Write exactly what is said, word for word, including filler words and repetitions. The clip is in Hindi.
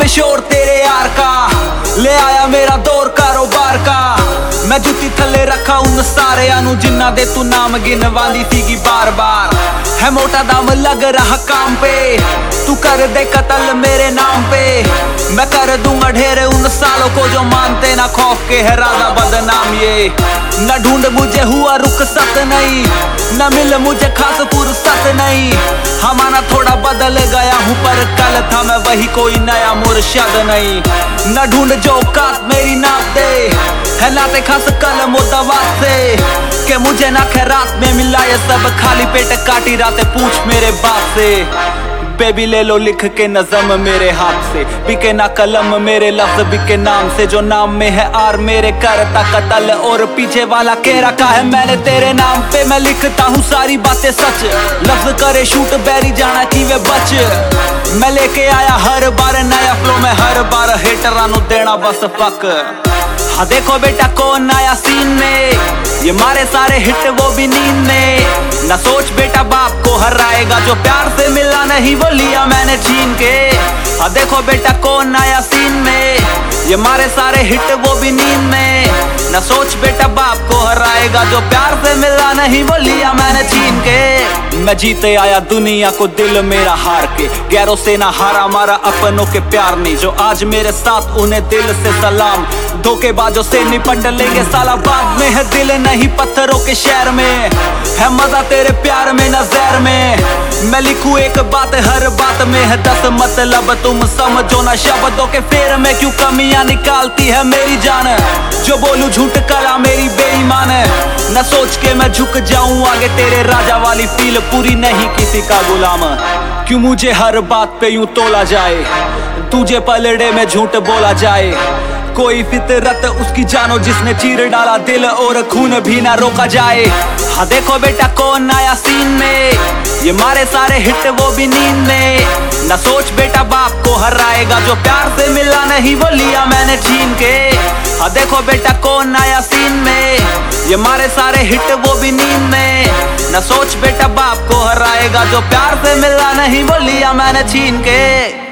में शोर तेरे यार का, ले आया मेरा दौर कारोबार का। मैं जुत्ती थले रखा उन सारे आनू जिन्ना दे तू नाम गिनवांदी सीगी बार बार। है मोटा दाम लग रहा काम पे, तू कर दे कत्ल मेरे नाम पे। मैं कर दूंगा ढेर उन सालों को जो मानते ना खौफ के है राजा बदनाम। ये न ढूंढ मुझे हुआ रुखसत नहीं, न मिल मुझे खास फुर्सत नहीं। हमारा थोड़ा बदल गया हूँ पर कल था मैं वही, कोई नया मुर्शद नहीं। न ढूंढ जो औकात मेरी नाप दे, है लाते खास कलम दवा से। के मुझे ना खैरात में मिला ये सब, खाली पेट काटी रातें पूछ मेरे बाप से। बेबी ले लो लिख के नज़म मेरे हाथ से, बिके ना कलम मेरे लफ्ज बिके नाम से। जो नाम में है आर मेरे करता कत्ल, और पीछे वाला कह रखा है मैंने तेरे नाम पे। मैं लिखता हूँ सारी बातें सच, लफ्ज करे शूट बैरी जाना कि वे बच। मैं लेके आया हर बार नया फ्लो में, हर बार हेटरां नु देना बस फक। हाँ देखो बेटा कौन आया सीन में, ये मारे सारे हिट वो भी नींद में। ना सोच बेटा बाप को हराएगा, जो प्यार से मिला नहीं वो लिया मैंने छीन के। हाँ देखो बेटा कौन आया सीन में, ये मारे सारे हिट वो भी नींद में। ना सोच बेटा बाप को हराएगा, जो प्यार से मिला नहीं वो लिया मैंने छीन के। मैं जीते आया दुनिया को दिल मेरा हार के, गैरों से ना हारा मारा अपनों के प्यार नहीं। जो आज मेरे साथ उन्हें दिल से सलाम, धोखेबाजों से निपट लेंगे साला बाद में। है दिल नहीं पत्थरों के शहर में, है मजा तेरे प्यार में न जहर में। मैं लिखूं एक बात हर बात में है दस मतलब, तुम समझो ना शब्दों के फेर में। क्यों कमियां निकालती है मेरी जान, जो बोलूं झूठ कला मेरी बेईमान है। न सोच के मैं झुक जाऊं आगे तेरे राजा वाली फील पूरी नहीं किसी का गुलाम। क्यों मुझे हर बात पे यूं तोला जाए, तुझे पलड़े में झूठ बोला जाए। कोई फितरत उसकी जानो जिसने चीर डाला दिल, और खून भी ना रोका जाए। हाँ देखो बेटा कौन आया सीन में, ये मारे सारे हिट वो भी नींद में। ना सोच बेटा बाप को हराएगा, जो प्यार से मिला नहीं वो लिया मैंने छीन के। हाँ देखो बेटा कौन आया सीन में, ये मारे सारे हिट वो भी नींद में। ना सोच बेटा बाप को हराएगा, जो प्यार से मिला नहीं वो लिया मैंने छीन के।